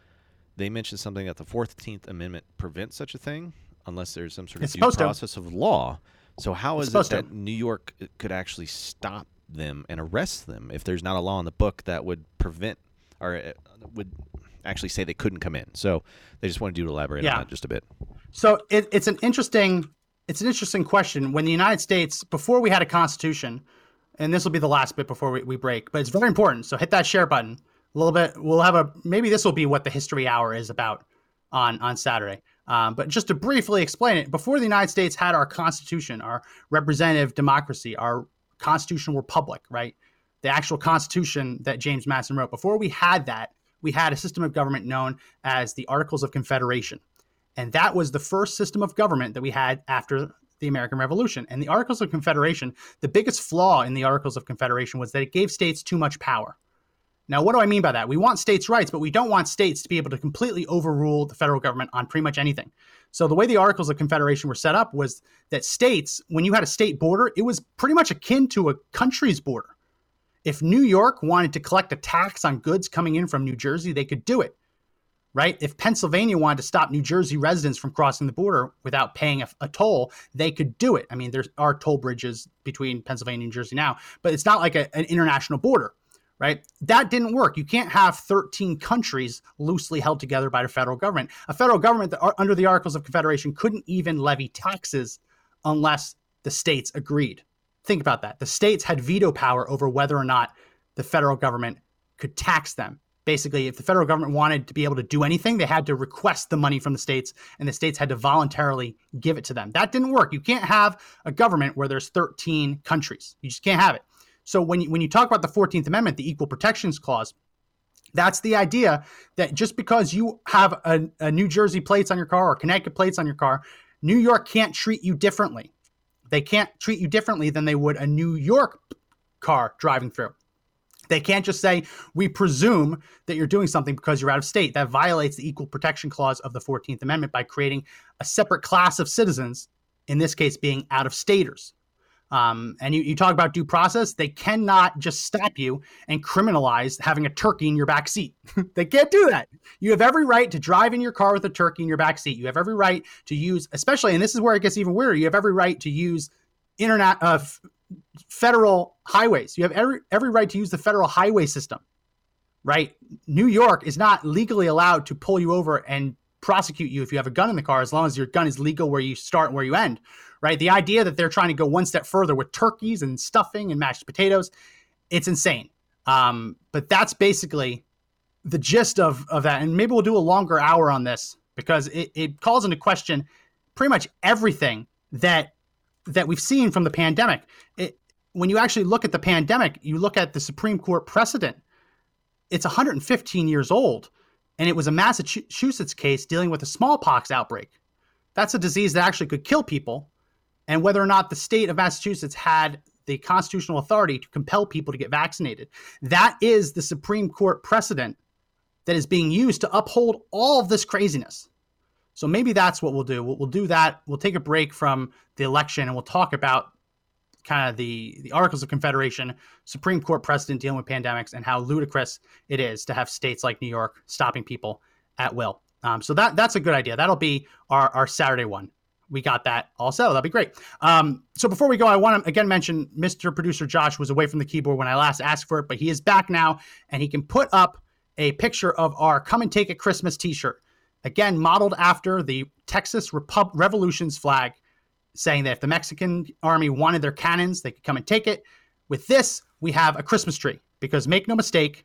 they mentioned something that the fourteenth Amendment prevents such a thing unless there's some sort of due process to. of law. So how is it that to. New York could actually stop them and arrest them if there's not a law in the book that would prevent or would actually say they couldn't come in? So they just wanted you to elaborate yeah. on that just a bit. So it, it's an interesting it's an interesting question. When the United States, before we had a constitution, and this will be the last bit before we, we break, but it's very important. So hit that share button a little bit. We'll have a, maybe this will be what the history hour is about on, on Saturday. Um, but just to briefly explain it, before the United States had our constitution, our representative democracy, our constitutional republic, right? The actual constitution that James Madison wrote, before we had that, we had a system of government known as the Articles of Confederation. And that was the first system of government that we had after the American Revolution. And the Articles of Confederation, the biggest flaw in the Articles of Confederation was that it gave states too much power. Now, what do I mean by that? We want states' rights, but we don't want states to be able to completely overrule the federal government on pretty much anything. So the way the Articles of Confederation were set up was that states, when you had a state border, it was pretty much akin to a country's border. If New York wanted to collect a tax on goods coming in from New Jersey, they could do it, right? If Pennsylvania wanted to stop New Jersey residents from crossing the border without paying a, a toll, they could do it. I mean, there are toll bridges between Pennsylvania and New Jersey now, but it's not like a, an international border. Right? That didn't work. You can't have thirteen countries loosely held together by the federal government. A federal government that under the Articles of Confederation couldn't even levy taxes unless the states agreed. Think about that. The states had veto power over whether or not the federal government could tax them. Basically, if the federal government wanted to be able to do anything, they had to request the money from the states, and the states had to voluntarily give it to them. That didn't work. You can't have a government where there's thirteen countries. You just can't have it. So when you, when you talk about the fourteenth Amendment, the Equal Protections Clause, that's the idea that just because you have a, a New Jersey plates on your car or Connecticut plates on your car, New York can't treat you differently. They can't treat you differently than they would a New York car driving through. They can't just say, we presume that you're doing something because you're out of state. That violates the Equal Protection Clause of the fourteenth Amendment by creating a separate class of citizens in this case being out-of-staters. Um, and you, you talk about due process, they cannot just stop you and criminalize having a turkey in your back seat. They can't do that. You have every right to drive in your car with a turkey in your back seat. You have every right to use, especially, and this is where it gets even weirder, you have every right to use internet, uh, f- federal highways. You have every every right to use the federal highway system, right? New York is not legally allowed to pull you over and prosecute you if you have a gun in the car, as long as your gun is legal where you start and where you end, right? The idea that they're trying to go one step further with turkeys and stuffing and mashed potatoes, it's insane. Um, but that's basically the gist of, of that. And maybe we'll do a longer hour on this because it, it calls into question pretty much everything that that we've seen from the pandemic. It, when you actually look at the pandemic, you look at the Supreme Court precedent, it's one hundred fifteen years old. And it was a Massachusetts case dealing with a smallpox outbreak. That's a disease that actually could kill people. And whether or not the state of Massachusetts had the constitutional authority to compel people to get vaccinated, that is the Supreme Court precedent that is being used to uphold all of this craziness. So maybe that's what we'll do. We'll, we'll do that. We'll take a break from the election and we'll talk about kind of the, the Articles of Confederation, Supreme Court precedent dealing with pandemics, and how ludicrous it is to have states like New York stopping people at will. Um, so that that's a good idea. That'll be our, our Saturday one. We got that all settled. That'll be great. Um, so before we go, I want to again mention Mister Producer Josh was away from the keyboard when I last asked for it, but he is back now, and he can put up a picture of our Come and Take It Christmas t-shirt. Again, modeled after the Texas Repub- Revolution's flag, saying that if the Mexican army wanted their cannons, they could come and take it. With this, we have a Christmas tree, because make no mistake,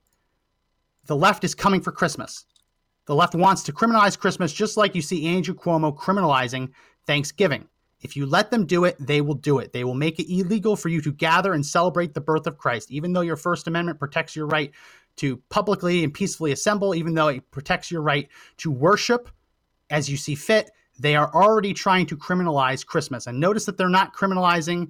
the left is coming for Christmas. The left wants to criminalize Christmas, just like you see Andrew Cuomo criminalizing Thanksgiving. If you let them do it, they will do it. They will make it illegal for you to gather and celebrate the birth of Christ, even though your First Amendment protects your right to publicly and peacefully assemble, even though it protects your right to worship as you see fit. They are already trying to criminalize Christmas. And notice that they're not criminalizing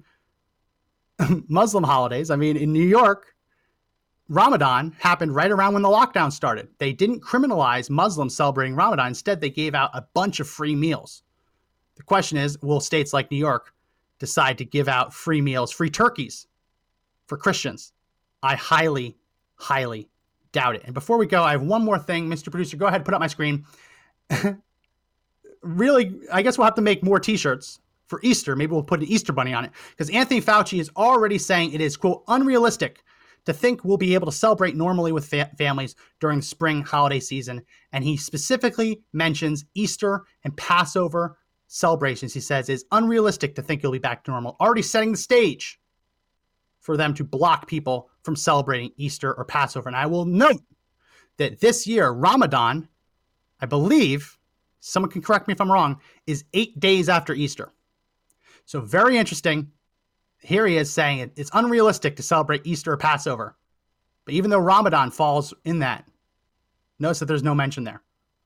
Muslim holidays. I mean, in New York, Ramadan happened right around when the lockdown started. They didn't criminalize Muslims celebrating Ramadan. Instead, they gave out a bunch of free meals. The question is, will states like New York decide to give out free meals, free turkeys for Christians? I highly, highly doubt it. And before we go, I have one more thing. Mister Producer, go ahead and put up my screen. Really, I guess we'll have to make more t-shirts for Easter. Maybe we'll put an Easter bunny on it, because Anthony Fauci is already saying it is, quote, unrealistic to think we'll be able to celebrate normally with fa- families during the spring holiday season. And he specifically mentions Easter and Passover celebrations. He says it's unrealistic to think it'll be back to normal, already setting the stage for them to block people from celebrating Easter or Passover. And I will note that this year, Ramadan, I believe, someone can correct me if I'm wrong, is eight days after Easter. So very interesting. Here he is saying it, it's unrealistic to celebrate Easter or Passover. But even though Ramadan falls in that, notice that there's no mention there.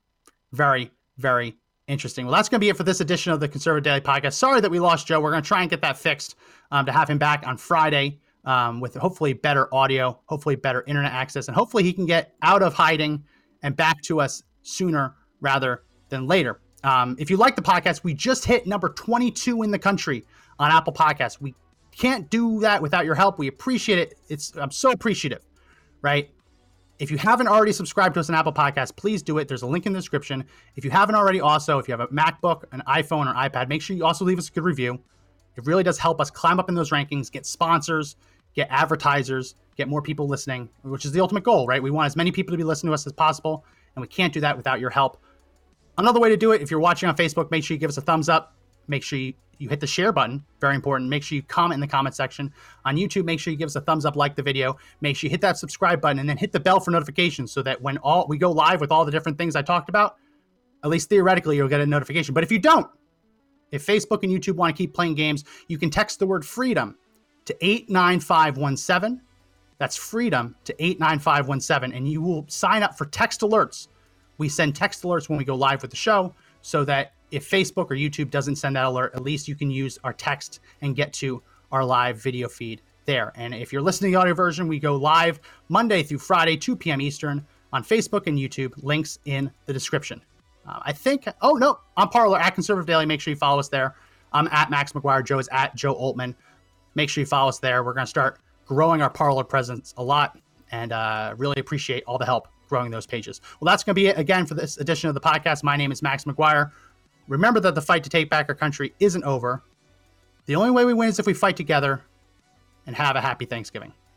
Very, very interesting. Well, that's going to be it for this edition of the Conservative Daily Podcast. Sorry that we lost Joe. We're going to try and get that fixed um, to have him back on Friday um, with hopefully better audio, hopefully better internet access, and hopefully he can get out of hiding and back to us sooner rather than later. Um, if you like the podcast, we just hit number twenty-two in the country on Apple Podcasts. We can't do that without your help. We appreciate it. It's I'm so appreciative, right? If you haven't already subscribed to us on Apple Podcasts, please do it. There's a link in the description. If you haven't already, also, if you have a MacBook, an iPhone, or iPad, make sure you also leave us a good review. It really does help us climb up in those rankings, get sponsors, get advertisers, get more people listening, which is the ultimate goal, right? We want as many people to be listening to us as possible, and we can't do that without your help. Another way to do it, if you're watching on Facebook, make sure you give us a thumbs up. Make sure you, you hit the share button. Very important. Make sure you comment in the comment section. On YouTube, make sure you give us a thumbs up, like the video. Make sure you hit that subscribe button, and then hit the bell for notifications so that when all we go live with all the different things I talked about, at least theoretically, you'll get a notification. But if you don't, if Facebook and YouTube want to keep playing games, you can text the word freedom to eight nine five one seven. That's freedom to eight nine five one seven, and you will sign up for text alerts. We send text alerts when we go live with the show, so that if Facebook or YouTube doesn't send that alert, at least you can use our text and get to our live video feed there. And if you're listening to the audio version, we go live Monday through Friday, two p.m. Eastern on Facebook and YouTube. Links in the description. Uh, I think, oh no, on Parler at Conservative Daily. Make sure you follow us there. I'm at Max McGuire. Joe is at Joe Oltmann. Make sure you follow us there. We're going to start growing our Parler presence a lot, and uh, really appreciate all the help growing those pages. Well, that's going to be it again for this edition of the podcast. My name is Max McGuire. Remember that the fight to take back our country isn't over. The only way we win is if we fight together, and have a happy Thanksgiving.